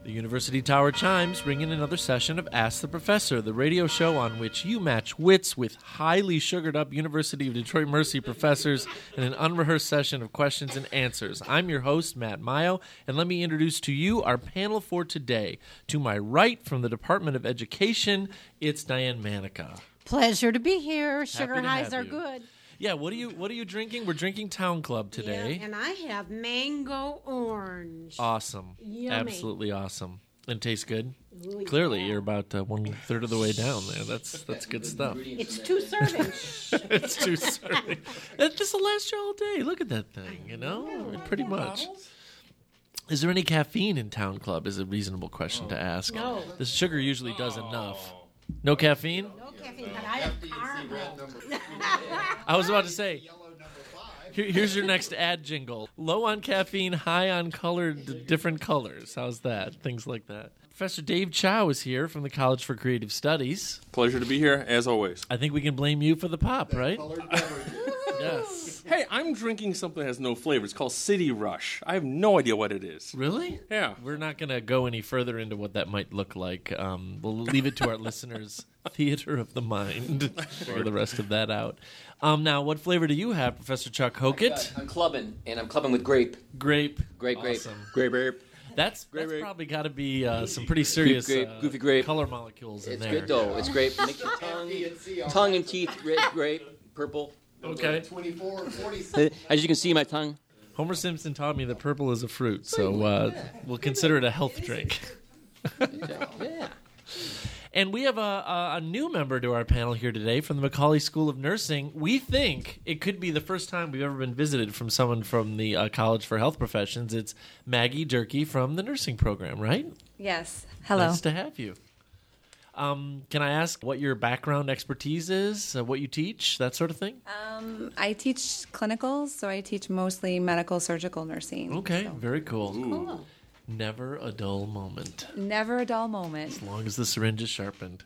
The University Tower chimes bring in another session of Ask the Professor, the radio show on which you match wits with highly sugared-up University of Detroit Mercy professors in an unrehearsed session of questions and answers. I'm your host, Matt Mayo, and let me introduce to you our panel for today. To my right, from the Department of Education, it's Diane Manica. Pleasure to be here. Sugar Happy to highs have are you. good. Yeah, what are you drinking? We're drinking Town Club today. Yeah, and I have mango orange. Awesome. Yummy. Absolutely awesome. And tastes good? Ooh, Clearly, yeah. you're about 1/3 of the way down there. That's good stuff. It's 2 servings. It's too certain. This will last you all day. Look at that thing, you know? Pretty much. Is there any caffeine in Town Club is a reasonable question to ask. No. The sugar usually does enough. No caffeine? No caffeine, but I have caramel. I was about to say, here's your next ad jingle. Low on caffeine, high on colored different colors. How's that? Things like that. Professor Dave Chow is here from the College for Creative Studies. Pleasure to be here, as always. I think we can blame you for the pop, right? Yes. Hey, I'm drinking something that has no flavor. It's called City Rush. I have no idea what it is. Really? Yeah. We're not going to go any further into what that might look like. We'll leave it to our listeners' theater of the mind to figure the rest of that out. Now, what flavor do you have, Professor Chuck Hokett? I'm clubbing, and I'm clubbing with grape. Grape. Grape. Awesome. Grape. That's Grape. probably got to be some pretty serious Goofy grape. color molecules in It's there. good, though. It's grape. Makes your tongue and teeth red grape, purple. Okay. 24, 46. As you can see, my tongue. Homer Simpson taught me that purple is a fruit, so we'll consider it a health drink. Yeah. And we have a new member to our panel here today from the Macaulay School of Nursing. We think it could be the first time we've ever been visited from someone from the College for Health Professions. It's Maggie Durkee from the nursing program, right? Yes. Hello. Nice to have you. Can I ask what your background expertise is, what you teach, that sort of thing? I teach clinicals, so I teach mostly medical surgical nursing. Okay, So very cool. Cool. Never a dull moment, never a dull moment. as long as the syringe is sharpened.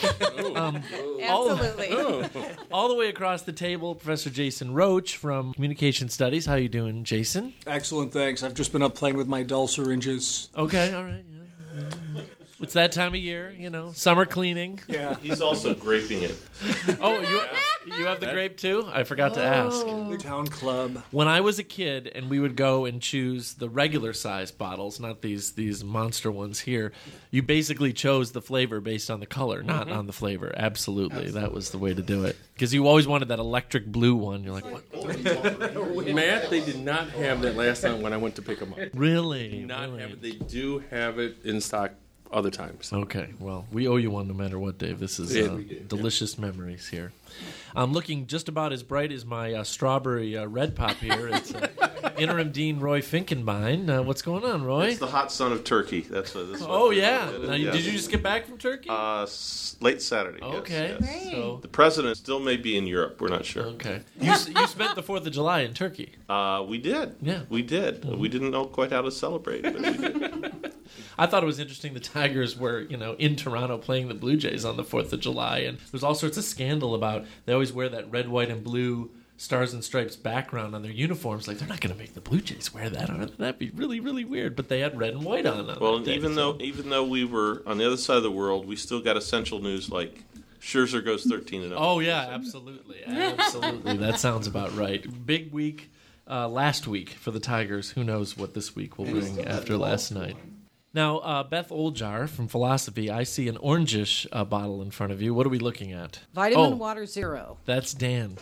Absolutely. All the way across the table, Professor Jason Roach from Communication Studies. How you doing, Jason? Excellent, thanks. I've just been up playing with my dull syringes. Okay, all right. Yeah. It's that time of year, you know, summer cleaning. Yeah. He's also graping it. Oh, you have the grape too? I forgot to ask. Town Club. When I was a kid and we would go and choose the regular size bottles, not these monster ones here, you basically chose the flavor based on the color, not on the flavor. Absolutely. That was the way to do it. Because you always wanted that electric blue one. You're like, what? Matt, they did not have that last time when I went to pick them up. Really? They do not Really? have it. They do have it in stock other times. Okay, well, we owe you one no matter what, Dave. This is delicious memories here. I'm looking just about as bright as my strawberry red pop here. It's Interim Dean Roy Finkenbein. What's going on, Roy? It's the hot son of Turkey. That's what. Oh, yeah. Now, Yes. Did you just get back from Turkey? Late Saturday. Okay. Yes. So, The president still may be in Europe. We're not sure. okay. You spent the 4th of July in Turkey. We did. Yeah. We did. We didn't know quite how to celebrate, but we did. I thought it was interesting the Tigers were, in Toronto playing the Blue Jays on the 4th of July, and there's all sorts of scandal about they always wear that red, white, and blue stars and stripes background on their uniforms. Like, they're not going to make the Blue Jays wear that. That'd be really, really weird. But they had red and white on. Well, that and day, even though we were on the other side of the world, we still got essential news like Scherzer goes 13-0. Oh, yeah, absolutely. Absolutely. That sounds about right. Big week last week for the Tigers. Who knows what this week will bring after last night. Now, Beth Oljar from Philosophy, I see an orangish bottle in front of you. What are we looking at? Vitamin Oh. Water Zero. That's Dan.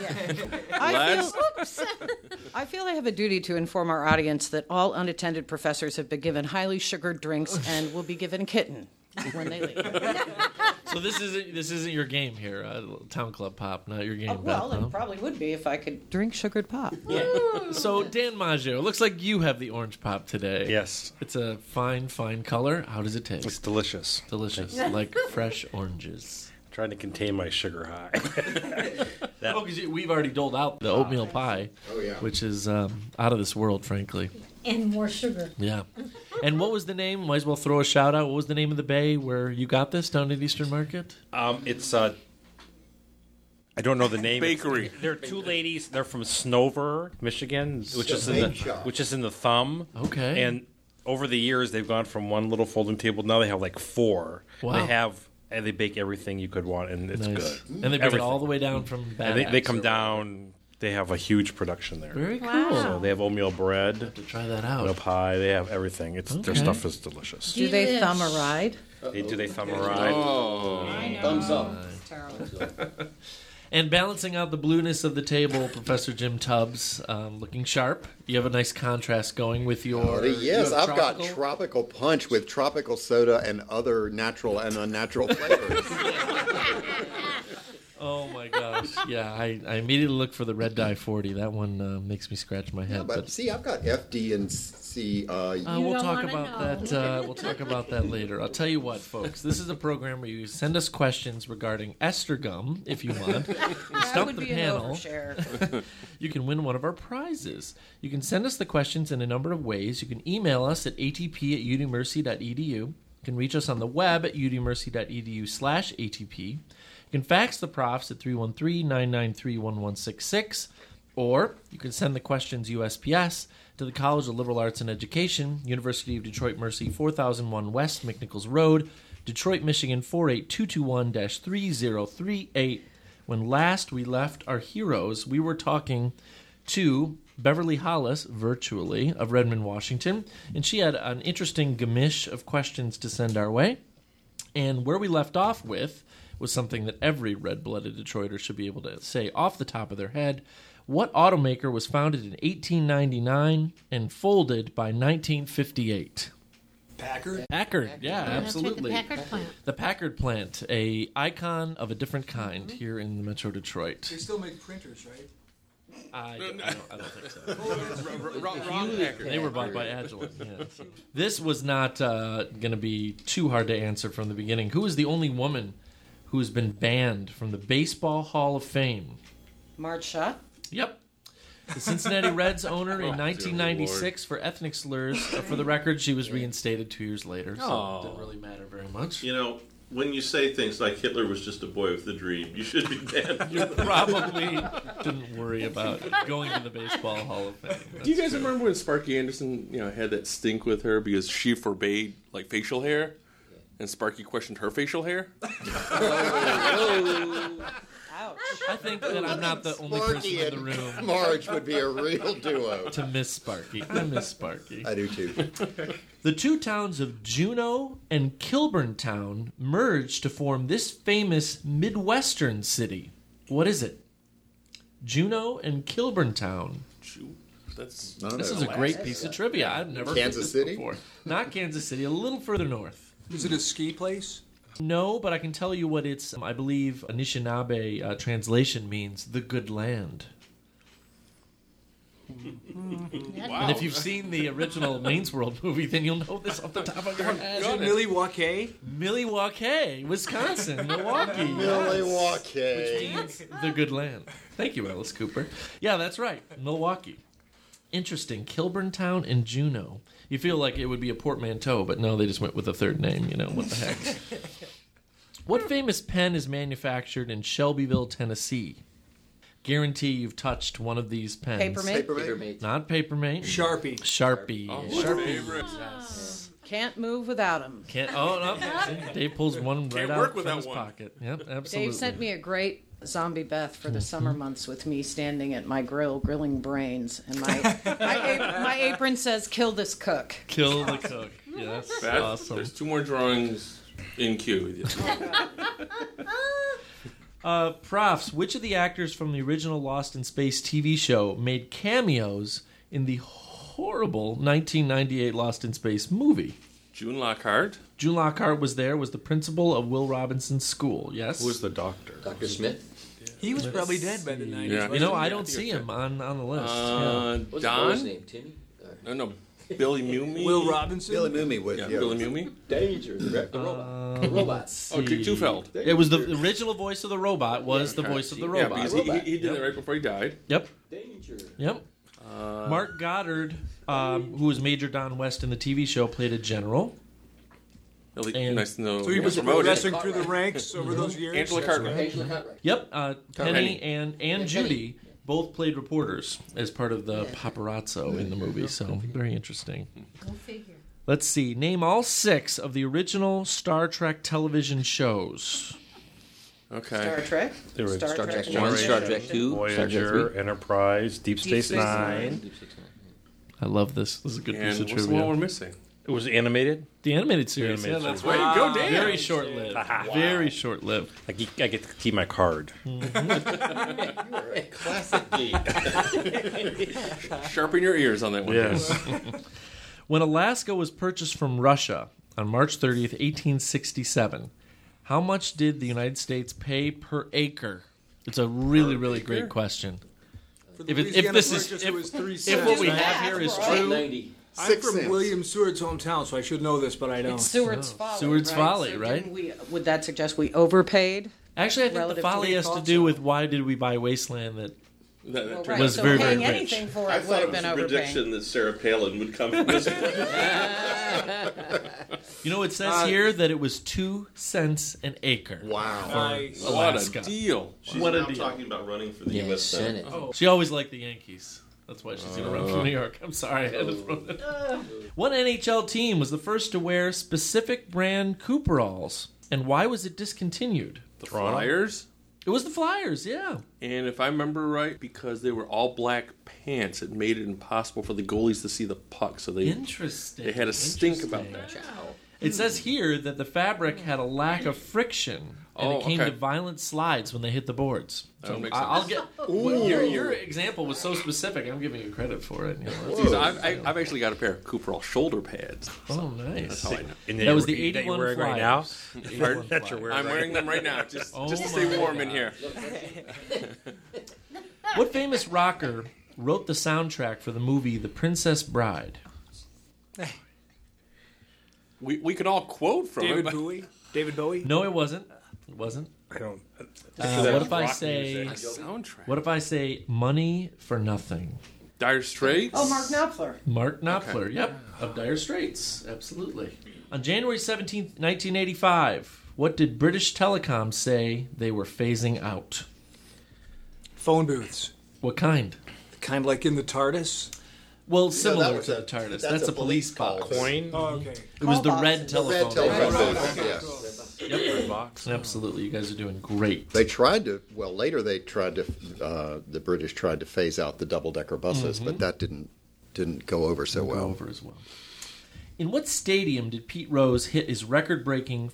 I feel I have a duty to inform our audience that all unattended professors have been given highly sugared drinks and will be given kitten when they leave. So this isn't your game here, Town Club Pop, not your game, Well, Beth, it probably would be if I could drink sugared pop. So, Dan Maggio, it looks like you have the orange pop today. Yes. It's a fine, fine color. How does it taste? It's delicious. Delicious, like fresh oranges. Trying to contain my sugar high. Oh, because we've already doled out the oatmeal pie, which is out of this world, frankly. And more sugar. Yeah. And what was the name? Might as well throw a shout out. What was the name of the bay where you got this down at Eastern Market? It's I don't know the name. Bakery. There are two ladies. They're from Snover, Michigan, which is in the Thumb. Okay. And over the years they've gone from one little folding table. Now they have like 4. Wow. They bake everything you could want, and it's Nice. good. And they bring it all the way down from Bad And they Axe come or- down. They have a huge production there. Very cool. So they have oatmeal bread, To try that oatmeal out. pie. They have everything. Their Okay. stuff is delicious. Do they thumb a ride? They thumb a ride. Thumbs up. And balancing out the blueness of the table, Professor Jim Tubbs, looking sharp. You have a nice contrast going with your. Yes, you have I've got tropical? tropical punch with tropical soda and other natural and unnatural flavors. Oh my gosh! Yeah, I immediately look for the red dye 40. That one makes me scratch my head. But see, I've got FD and C. We'll talk about that. We'll talk about that later. I'll tell you what, folks. This is a program where you send us questions regarding Ester gum, if you want. Stump the panel. You can win one of our prizes. You can send us the questions in a number of ways. You can email us at atp@udmercy.edu. You can reach us on the web at udmercy.edu/atp. You can fax the profs at 313-993-1166, or you can send the questions USPS to the College of Liberal Arts and Education, University of Detroit Mercy, 4001 West McNichols Road, Detroit, Michigan, 48221-3038. When last we left our heroes, we were talking to Beverly Hollis, virtually, of Redmond, Washington, and she had an interesting gamish of questions to send our way. And where we left off with was something that every red-blooded Detroiter should be able to say off the top of their head. What automaker was founded in 1899 and folded by 1958? Packard? Packard, yeah, absolutely. The Packard plant. The Packard plant, a icon of a different kind here in the Metro Detroit. They still make printers, right? I don't think so. Wrong Packard. They were bought by Agilent. Yes. This was not going to be too hard to answer from the beginning. Who is the only woman who has been banned from the Baseball Hall of Fame? Marge Shaw? Yep. The Cincinnati Reds owner in 1996 for ethnic slurs. For the record, she was reinstated 2 years later, so it didn't really matter very much. You know, when you say things like Hitler was just a boy with a dream, you should be banned. You probably didn't worry about going to the Baseball Hall of Fame. Do you guys remember when Sparky Anderson, had that stink with her because she forbade like facial hair, and Sparky questioned her facial hair? I think that I'm not the only person Sparky in the and room Marge would be a real duo. to miss Sparky. I miss Sparky. I do too. The two towns of Juneau and Kilburn Town merged to form this famous Midwestern city. What is it? Juneau and Kilburn Town. That's This is a great piece of trivia. I've never heard Kansas this City? before. Not Kansas City, a little further north. Is it a ski place? No, but I can tell you what its, I believe, Anishinaabe translation means, the good land. And if you've seen the original Wayne's World movie, then you'll know this off the top of your head. Is it Milwaukee? Milwaukee, Wisconsin, Milwaukee. Milwaukee. Which means the good land. Thank you, Alice Cooper. Yeah, that's right, Milwaukee. Interesting. Kilburn Town and Juneau. You feel like it would be a portmanteau, but no, they just went with a third name. What the heck? What famous pen is manufactured in Shelbyville, Tennessee? Guarantee you've touched one of these pens. Papermate? Not Papermate. Sharpie. Sharpie. Sharpie. Can't move without him. Can't. Oh no! Dave pulls one right out work from without his one. pocket. Yep, absolutely. Dave sent me a great zombie Beth for the summer months with me standing at my grill grilling brains, and my apron says "Kill this cook." Kill the cook. Yes, Beth, awesome. There's 2 more drawings in queue. Profs, which of the actors from the original Lost in Space TV show made cameos in the horrible 1998 Lost in Space movie? June Lockhart. June Lockhart was there, was the principal of Will Robinson's school, yes? Who was the doctor? Dr. Smith. He was probably dead by the 90s. Yeah. You know, I don't see him on the list. Yeah. What's Don? his name? Timmy? No. Billy Mumi. Will Robinson? Billy Mooney was. Yeah, Yeah, Billy Mumi. Danger. The robot. The robots. Oh, Dick Tufeld. It was the original voice of the robot was the voice of the Yeah, robot. because he did it right before he died. Yep. Danger. Yep. Mark Goddard, who was Major Don West in the TV show, played a general. And- Nice to know. So he was promoted. progressing through the ranks over those years? Angela Cartwright. Angela Cartwright. Yep. Penny Penny. and Judy both played reporters as part of the paparazzo in the movie, so very interesting. Go figure. Let's see. Name all 6 of the original Star Trek television shows. Okay. Star Trek. There was Star Trek Generation. 1, Star Trek 2, Star Trek Voyager, 3. Enterprise, Deep Space Space Nine. Deep Space Nine. I love this. This is a good piece And of what's the one we're trivia. missing? It was animated. The animated series. The animated yeah, that's series. right. Go, Dan. Very short-lived. Very short-lived. I get to keep my card. Classic geek. Sharpen your ears on that one. Yes. When Alaska was purchased from Russia on March 30th, 1867, how much did the United States pay per acre? It's a really, really great question. For the If Louisiana this is Purchase, if, it was 3 if cents. what we have here is true, 90. I'm 6 from cents. William Seward's hometown, so I should know this, but I don't. It's Seward's Folly. Seward's right? Folly, So right? didn't would that suggest we overpaid? actually, I think the Relative to folly the has to cost do of- with why did we buy Wasteland that That Well, turned right. was so very, paying very rich. anything for I it would thought have it was been a overpaying. prediction that Sarah Palin would come from this place. You know, it says here that it was 2 cents an acre. Wow. Nice. What Alaska. a deal. She's What a now deal. talking about running for the Yeah, U.S. Senate. Senate. She always liked the Yankees. That's why she's going to run for New York. I'm sorry. I had to throw that. What NHL team was the first to wear specific brand Cooperalls, and why was it discontinued? The Flyers. It was the Flyers, yeah. And if I remember right, because they were all black pants, it made it impossible for the goalies to see the puck. So they Interesting. they had a stink about Interesting. that. It says here that the fabric had a lack of friction, and Oh, it came okay. to violent slides when they hit the boards. That So would make I'll sense. get your example was so specific. I'm giving you credit for it. You know, Geez, I've actually got a pair of Cooperall shoulder pads. oh, nice. That's how I know. And That was the that you're 81 wearing Flyers. right now. The 81 That you're Flyers. wearing I'm wearing them right now, just Oh to stay my warm in God. here. What famous rocker wrote the soundtrack for the movie The Princess Bride? We could all quote from David it. but- Bowie? David Bowie? No, it wasn't. It wasn't. I don't. What if I say? Soundtrack. What if I say Money for Nothing? Dire Straits. Oh, Mark Knopfler. Mark Knopfler, yep, of Dire Straits, absolutely. On January 17th, 1985, what did British Telecom say they were phasing out? Phone booths. What kind? Kind of like in the TARDIS. Well, similar was to a- the TARDIS. that's That's a a police police box. call. Coin. Oh, okay. It was the Call red box. telephone. Red telephone box. booth, yes. Yep. Box. Absolutely, you guys are doing great. They tried to, well, later they tried to, the British tried to phase out the double-decker buses, but that didn't go over so Go well. over as well. In what stadium did Pete Rose hit his record-breaking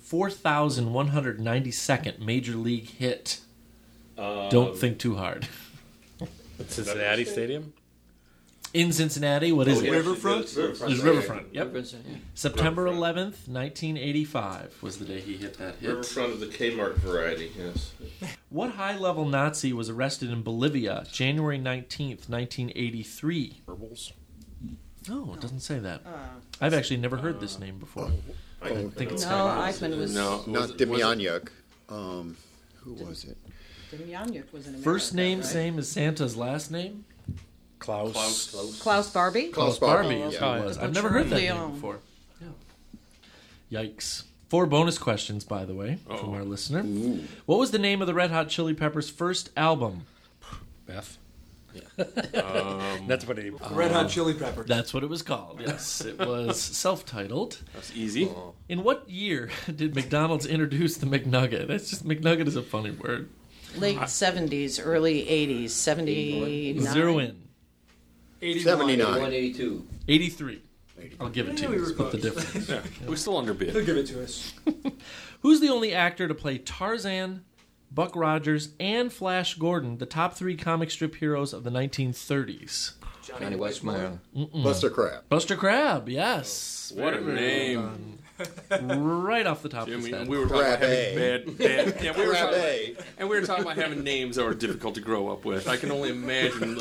4,192nd Major League hit? Don't think too hard. Cincinnati Stadium. In Cincinnati, what is it? Riverfront? It's Riverfront. Yep. Riverfront, yeah. September 11th, 1985 was the day he hit that hit. Riverfront of the Kmart variety, yes. What high-level Nazi was arrested in Bolivia January 19th, 1983? Goebbels. No, it doesn't say that. I've actually never heard this name before. I think it's No, Skyrim. Eichmann was. No, Not Demyanyuk. Who was it? Demjanjuk was in America. First name right? same as Santa's last name? Klaus. Klaus Barbie. Klaus Barbie Barbie, is yeah. who it was. The I've never heard that Butcher of name Leon. before. Yeah. Yikes. 4 bonus questions, by the way, from our listener. What was the name of the Red Hot Chili Peppers' first album? Beth. That's what he. Red Hot Chili Peppers. That's what it was called, yes. It was self-titled. that's easy. In what year did McDonald's introduce the McNugget? That's just, McNugget is a funny word. Late 70s, early 80s, 79. Zero in. 81. 79. 182. 83. I'll give it to Yeah, you. we were Split the close. difference. We're still underbid. He'll give it to us. Who's the only actor to play Tarzan, Buck Rogers, and Flash Gordon, the top 3 comic strip heroes of the 1930s? Johnny Weissmuller. Buster Crab. Buster Crab, yes. What a Very name. right off the top of Jimmy, his head. we were talking about having Crabbe. bad yeah, we were talking, Crabbe. and we were talking about having names that were difficult to grow up with. I can only imagine.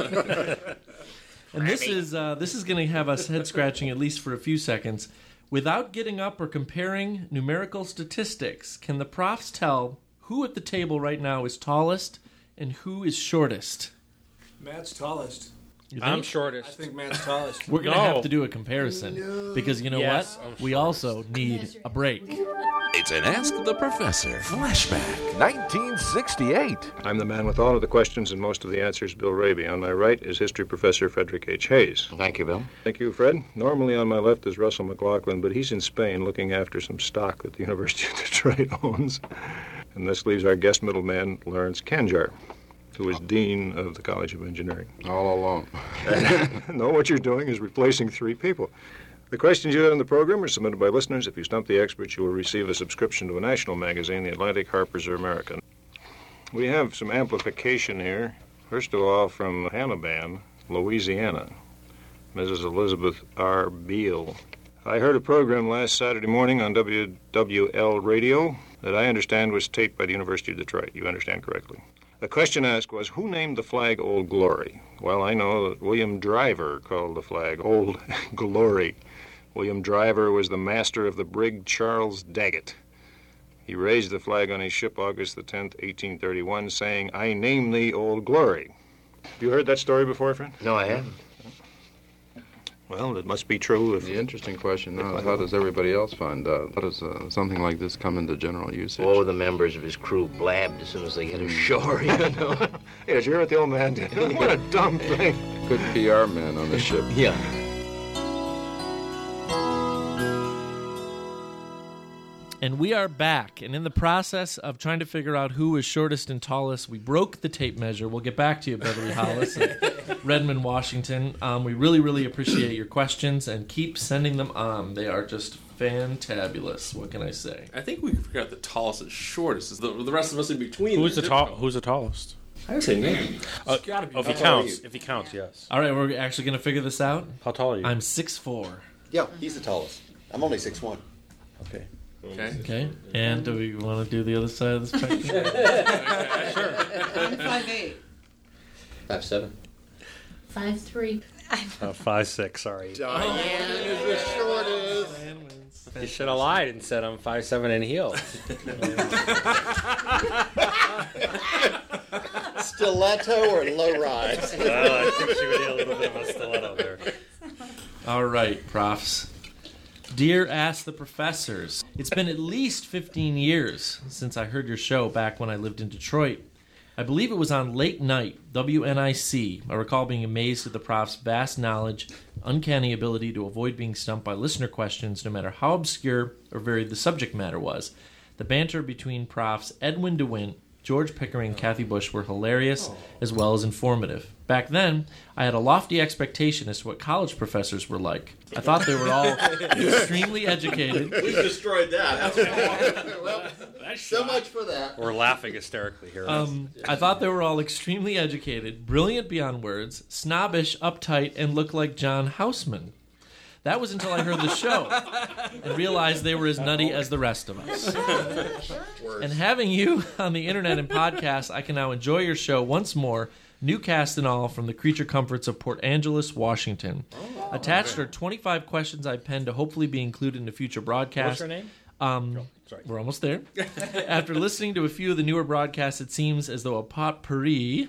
And this is going to have us head scratching at least for a few seconds. Without getting up or comparing numerical statistics, can the profs tell who at the table right now is tallest and who is shortest? Matt's tallest. I'm I shortest. think Matt's tallest. We're going to No. have to do a comparison because you know Yes, what? I'm We also need a break. It's an Ask the Professor flashback. 1968. I'm the man with all of the questions and most of the answers, Bill Raby. On my right is history professor Frederick H. Hayes. Thank you, Bill. Thank you, Fred. Normally on my left is Russell McLaughlin, but he's in Spain looking after some stock that the University of Detroit owns. And this leaves our guest middleman, Lawrence Kanjar, who is Dean of the College of Engineering. All alone. No, what you're doing is replacing three people. The questions you had in the program are submitted by listeners. If you stump the experts, you will receive a subscription to a national magazine, The Atlantic, Harper's, or American. We have some amplification here. First of all, from Hannibal, Louisiana, Mrs. Elizabeth R. Beale. I heard a program last Saturday morning on WWL Radio that I understand was taped by the University of Detroit. You understand correctly. The question asked was, who named the flag Old Glory? Well, I know that William Driver called the flag Old Glory. William Driver was the master of the brig Charles Daggett. He raised the flag on his ship August the 10th, 1831, saying, I name thee Old Glory. Have you heard that story before, friend? No, I haven't. Well, it must be true if... The interesting question now is how does everybody else find out? How does something like this come into general usage? Oh, the members of his crew blabbed as soon as they get ashore, you know. Yes, you're what the old man did. What a dumb thing. Good PR man on the ship. Yeah. And we are back, and in the process of trying to figure out who is shortest and tallest, we broke the tape measure. We'll get back to you, Beverly Hollis and Redmond, Washington. We really, really appreciate your questions, and keep sending them on. They are just fantabulous. What can I say? I think we can figure out the tallest and shortest. Is the rest of us in between. Who's the tallest? I would say me. Gotta be. If he counts, yes. All right, we're actually going to figure this out. How tall are you? I'm 6'4". Yeah, he's the tallest. I'm only 6'1". Okay. Okay. And do we want to do the other side of the spectrum? I'm 5'8". 5'7". 5'3". 5'6", sorry. Diane is the shortest. You should have lied and said I'm 5'7" in heels. Stiletto or low rise? Well, I think she would need a little bit of a stiletto there. All right, profs. Dear Ask the Professors, it's been at least 15 years since I heard your show back when I lived in Detroit. I believe it was on Late Night, WNIC. I recall being amazed at the prof's vast knowledge, uncanny ability to avoid being stumped by listener questions no matter how obscure or varied the subject matter was. The banter between profs Edwin DeWint, George Pickering, and Kathy Bush were hilarious as well as informative. Back then, I had a lofty expectation as to what college professors were like. I thought they were all extremely educated. We destroyed that. Well, so much for that. We're laughing hysterically here. I thought they were all extremely educated, brilliant beyond words, snobbish, uptight, and looked like John Houseman. That was until I heard the show and realized they were as nutty as the rest of us. And having you on the internet and podcasts, I can now enjoy your show once more, new cast and all, from the creature comforts of Port Angeles, Washington. Attached are 25 questions I penned to hopefully be included in a future broadcast. What's her name? We're almost there. After listening to a few of the newer broadcasts, it seems as though a potpourri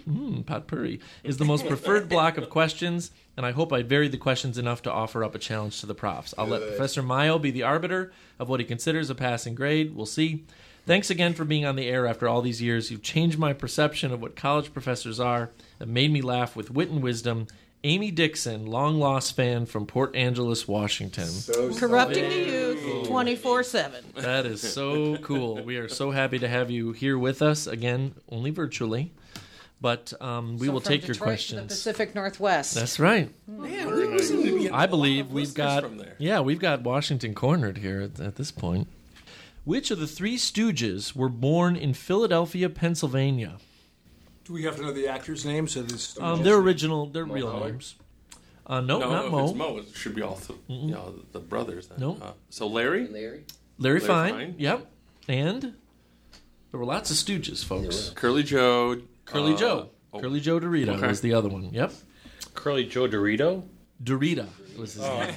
is the most preferred block of questions, and I hope I varied the questions enough to offer up a challenge to the profs. I'll let Professor Mayo be the arbiter of what he considers a passing grade. We'll see. Thanks again for being on the air after all these years. You've changed my perception of what college professors are and made me laugh with wit and wisdom. Amy Dixon, long-lost fan from Port Angeles, Washington. Corrupting the youth 24/7. That is so cool. We are so happy to have you here with us, again, only virtually. But we will take your Detroit to questions. the Pacific Northwest. That's right. Man, we seem to be I believe we've got from there. we've got Washington cornered here at this point. Which of the Three Stooges were born in Philadelphia, Pennsylvania? Do we have to know the actors' names? So this Their real Howard? names. No, not if Mo. it's Mo, it should be all the brothers. Then. Nope. So Larry? Larry Fine. Fine. Yep. And there were lots of Stooges, folks. Curly Joe. Curly Joe. Curly Joe Dorito was the other one. Yep. Curly Joe Dorito? Dorita was his name.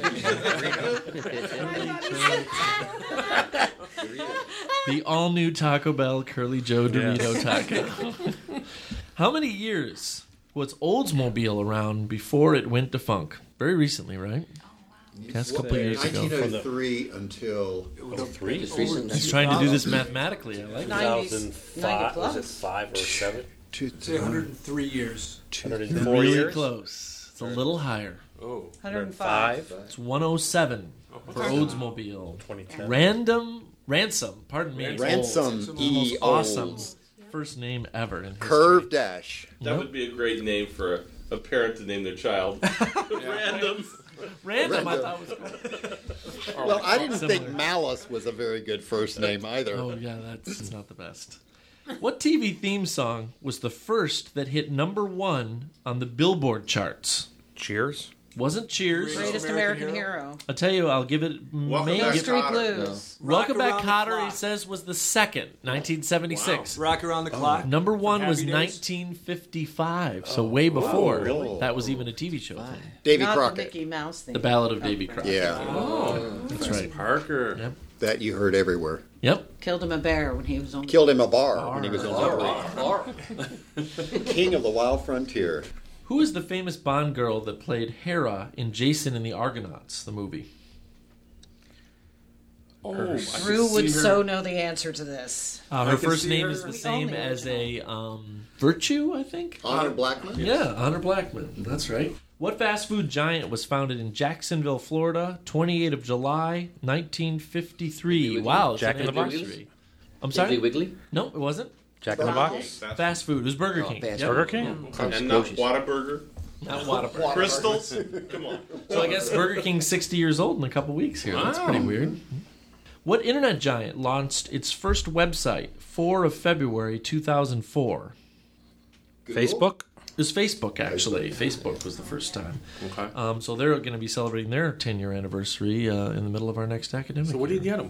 The all-new Taco Bell Curly Joe Dorito Taco. How many years Was Oldsmobile around before it went defunct? Very recently, right? Past couple of years ago. 1903 until... He's trying to do this mathematically. I like it. 2005. Was it 5 or 7? Say 103 years. 104 really years? close. It's a little higher. Oh. 105. It's 107 for Oldsmobile. 2010. Ransom. Pardon me. Ransom. Olds. The most awesome first name ever in history. Curve Dash. That would be a great name for a parent to name their child. Random, I thought was good. Well, I didn't think Malice was a very good first name either. Oh, yeah, that's not the best. What TV theme song was the first that hit #1 on the Billboard charts? Cheers? Wasn't Cheers. Greatest American Hero. I'll tell you, I'll give it... Main Street Blues. Welcome Back, Kotter, he says, was the second, 1976. Rock Around the Clock. #1 was Happy Days? 1955, so way before really? that was even a TV show thing. Davy Not Crockett. the Mickey Mouse thing. The Ballad of Davy Crockett. Yeah. Oh, That's right. Parker. Yep. That you heard everywhere. Yep. Killed him a bear when he was on. Killed him a bar when he was on King of the Wild Frontier. Who is the famous Bond girl that played Hera in Jason and the Argonauts, the movie? Drew would so know the answer to this. Her first name is the same as a Virtue, I think? Honor Blackman? Yeah, Honor Blackman. That's right. What fast food giant was founded in Jacksonville, Florida, 28th of July, 1953? Wow, it's Jack an in the Box? anniversary. I'm sorry? Piggly Wiggly? No, it wasn't. Jack in the Box? Fast food. It was Burger King. fast Yep. Burger King? And not Whataburger. Not Whataburger. Crystals? Come on. So I guess Burger King's 60 years old in a couple weeks here. That's pretty weird. What internet giant launched its first website 4 of February 2004? Facebook? It was Facebook, actually. Facebook was the first time. Okay. So they're going to be celebrating their 10-year anniversary in the middle of our next academic So what do you year. get them?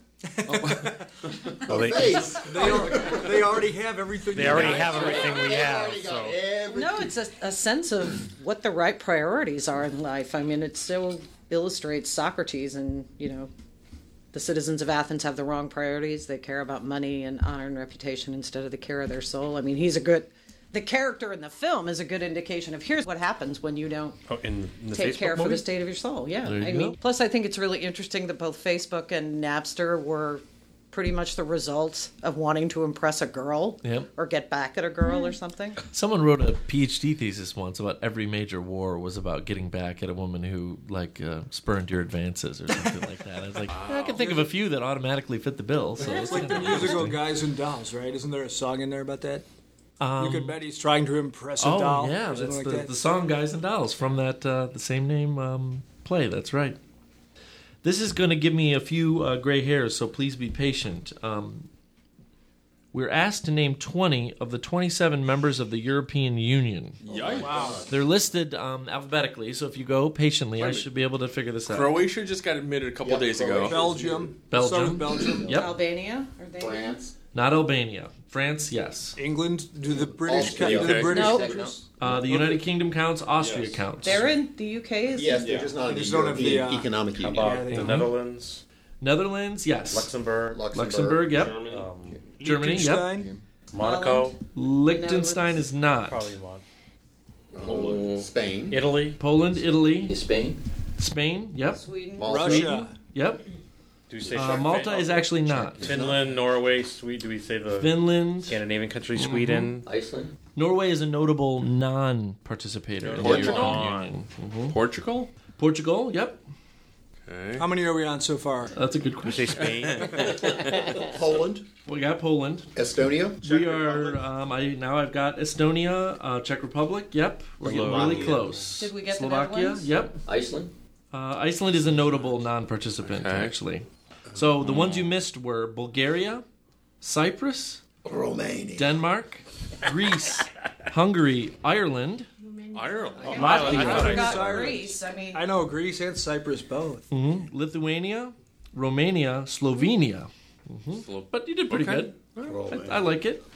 They already have everything. They already have everything we have. So. No, it's a sense of what the right priorities are in life. I mean, it still illustrates Socrates and, the citizens of Athens have the wrong priorities. They care about money and honor and reputation instead of the care of their soul. I mean, the character in the film is a good indication of here's what happens when you don't In the take Facebook care for movie? the state of your soul. Yeah. There you I go. mean, plus I think it's really interesting that both Facebook and Napster were pretty much the result of wanting to impress a girl Yep. or get back at a girl or something. Someone wrote a PhD thesis once about every major war was about getting back at a woman who, spurned your advances or something like that. I was like, I can think of a few that automatically fit the bill. So It's like the musical Guys and Dolls, right? Isn't there a song in there about that? You could bet he's trying to impress a doll. yeah, or something that's like that. the song "Guys and Dolls" from that the same name play. That's right. This is going to give me a few gray hairs, so please be patient. We're asked to name 20 of the 27 members of the European Union. Yikes. Wow. They're listed alphabetically, so if you go patiently, I should be able to figure this out. Croatia just got admitted a couple days ago. Belgium. Belgium. Start with Belgium. Yep. Albania? Are they France. Not Albania. France, yes. England. Do the British Austria. count? Do the British No. counters? The United Kingdom counts. Austria counts. They're in the UK? Yes, they're just not in the Just don't have the, European Economic How Union. about they the don't. Netherlands, Netherlands, yes. Luxembourg, Luxembourg, yep. Germany, yep. Liechtenstein? Monaco, Liechtenstein is not. probably one. Poland. Spain. Italy. Poland, Italy, Spain? Spain, yep. Sweden? Russia. Yep. Do we say Malta is actually not. Finland, Norway, Sweden? Do we say the Finland. Scandinavian country, Sweden? Iceland? Norway is a notable non-participator in the Portugal. European Union. Portugal? Portugal, yep. Okay. How many are we on so far? That's a good We say question. Spain? Poland. We got Poland. Estonia. We are. I've got Estonia, Czech Republic. Yep, we're getting really Slovakia. close. Did we get the Slovakia? Netherlands? Yep. Iceland? Iceland is a notable non-participant, Okay. actually. So the ones you missed were Bulgaria, Cyprus, Romania. Denmark, Greece, Hungary, Ireland, Ireland. Latvia, I forgot Cyrus. Greece. I mean, I know Greece and Cyprus both. Lithuania, Romania, Slovenia. But you did pretty Okay. good. I like it.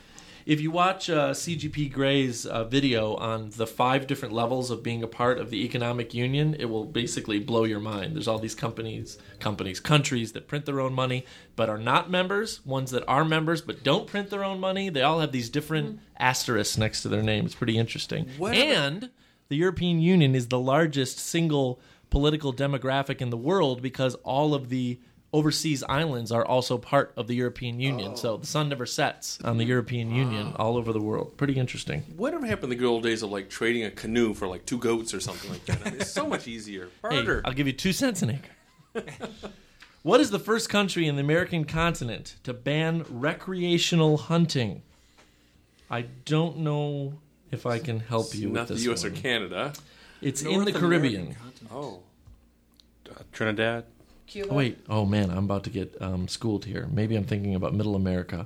If you watch CGP Gray's video on the 5 different levels of being a part of the economic union, it will basically blow your mind. There's all these countries that print their own money but are not members, ones that are members but don't print their own money. They all have these different asterisks next to their name. It's pretty interesting. And the European Union is the largest single political demographic in the world because all of the overseas islands are also part of the European Union. So the sun never sets on the European Union all over the world. Pretty interesting. Whatever happened in the good old days of like trading a canoe for like 2 goats or something like that? I mean, it's so much easier. Barter. Hey, I'll give you 2 cents an acre. What is the first country in the American continent to ban recreational hunting? I don't know if I can help you with Not this the U.S. one. or Canada. It's in the Caribbean. Oh. Trinidad. Cuba. Oh, wait. Oh, man, I'm about to get schooled here. Maybe I'm thinking about Middle America.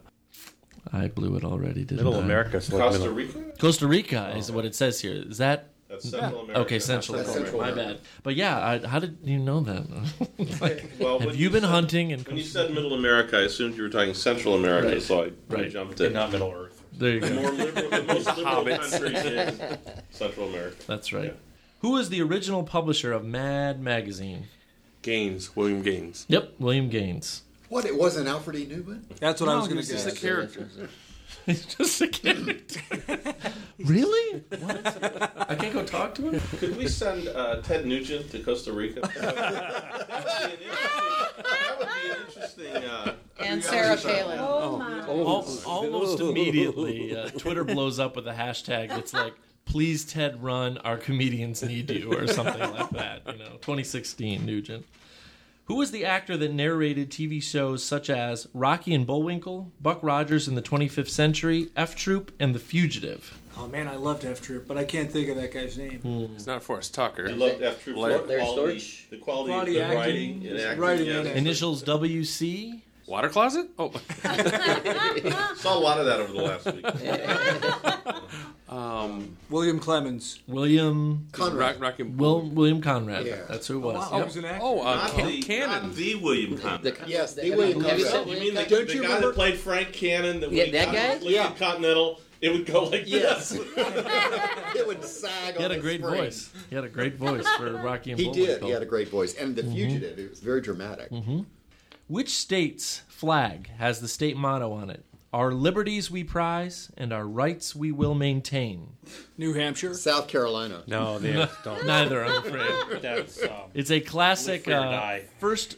I blew it already, didn't Middle I? America. Costa Rica? Costa Rica is what it says here. Is that... That's Central America. Okay, Central That's America. Central My America. bad. But yeah, how did you know that? Well, have when you been said- hunting? And when you said Middle America, I assumed you were talking Central America, Right. so I Right. jumped in. Not Middle Earth. There you The go. more liberal, the most liberal Hobbits. country is Central America. That's right. Yeah. Who is the original publisher of Mad Magazine? Gaines. William Gaines. Yep, William Gaines. What? It wasn't Alfred E. Newman? That's what I was No, going to he's guess. just a character. He's just a character. Really? What? I can't go talk to him? Could we send Ted Nugent to Costa Rica? That would be an interesting. And Sarah Palin. Oh my. Almost immediately, Twitter blows up with a hashtag that's like, "Please Ted run, our comedians need you," or something like that. 2016 Nugent. Who was the actor that narrated TV shows such as Rocky and Bullwinkle, Buck Rogers in the 25th Century, F Troop, and The Fugitive? Oh man, I loved F Troop, but I can't think of that guy's name. It's not Forrest Tucker. I loved F Troop for Larry- the quality, Storch? the quality Quality of the acting. writing and acting. Writing yes. and acting. Initials WC? Water closet? Oh. Saw a lot of that over the last week. William Clemens. William Rocky William Conrad. Yeah. That's who it was. Oh, Yep. he was an actor. Oh, Not the William Conrad. Yes, the Have William you Conrad. seen- You mean the Don't guy you that remember- played Frank Cannon? That when Yeah, he that got guy? his Lincoln Continental, it would go like Yes. this. It would sag He had on a the great spring. voice. He had a great voice for Rocky and He Bullwinkle. did. He had a great voice. And The Fugitive, it was very dramatic. Which state's flag has the state motto on it? Our liberties we prize, and our rights we will maintain. New Hampshire. South Carolina. No, they don't. Neither, I'm afraid. That's It's a classic Live, free or die. first.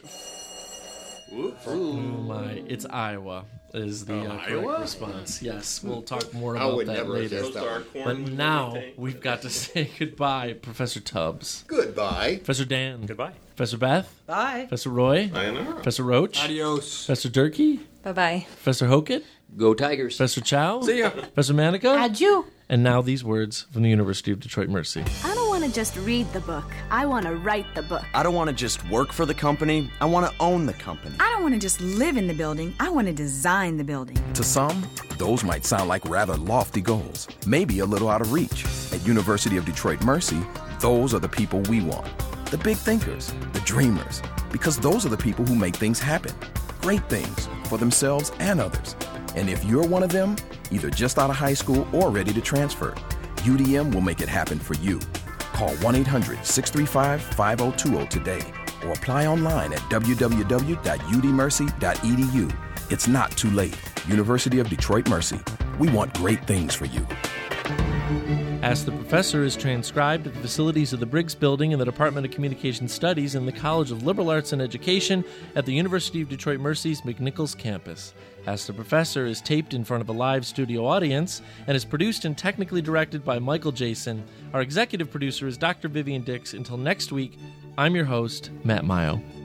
Oh my! It's Iowa is the correct response. Yes, we'll talk more I about would that never have later. guessed that one. But now we've got to say goodbye, Professor Tubbs, Goodbye. Professor Dan, Goodbye. Professor Beth, Bye. Professor Roy, Sayonara. Professor Roach, Adios. Professor Durkee, Bye-bye. Professor Hokett, Go Tigers. Professor Chow, See ya. Professor Manica, Adieu. and now these words from the University of Detroit Mercy. I don't want to just read the book. I want to write the book. I don't want to just work for the company. I want to own the company. I don't want to just live in the building. I want to design the building. To some, those might sound like rather lofty goals, maybe a little out of reach. At University of Detroit Mercy, those are the people we want. The big thinkers, the dreamers, because those are the people who make things happen. Great things for themselves and others. And if you're one of them, either just out of high school or ready to transfer, UDM will make it happen for you. Call 1-800-635-5020 today or apply online at www.udmercy.edu. It's not too late. University of Detroit Mercy. We want great things for you. Ask the Professor is transcribed at the facilities of the Briggs Building in the Department of Communication Studies in the College of Liberal Arts and Education at the University of Detroit Mercy's McNichols campus. Ask the Professor is taped in front of a live studio audience and is produced and technically directed by Michael Jason. Our executive producer is Dr. Vivian Dix. Until next week, I'm your host, Matt Mayo.